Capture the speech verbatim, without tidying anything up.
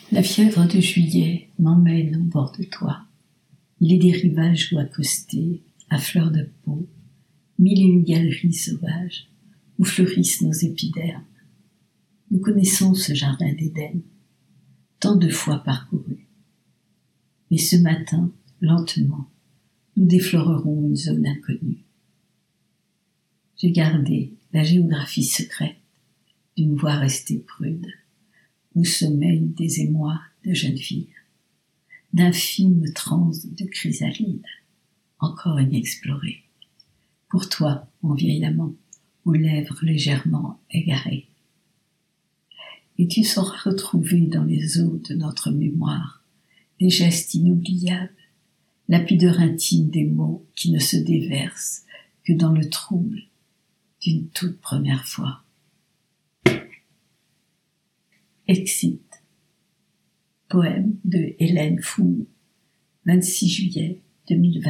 La fièvre de juillet m'emmène au bord de toi. Il est des rivages où accoster, à fleur de peau, mille et une galeries sauvages où fleurissent nos épidermes. Nous connaissons ce jardin d'Éden, tant de fois parcouru. Mais ce matin, lentement, nous déflorerons une zone inconnue. J'ai gardé la géographie secrète d'une voie restée prude, où sommeillent des émois de jeunes filles, d'infimes transes de chrysalides, encore inexplorées. Pour toi, mon vieil amant, aux lèvres légèrement égarées. Et tu sauras retrouver dans les eaux de notre mémoire des gestes inoubliables, la pudeur intime des mots qui ne se déversent que dans le trouble d'une toute première fois. Exit. Poème de Hélène Fou, vingt-six juillet deux mille vingt.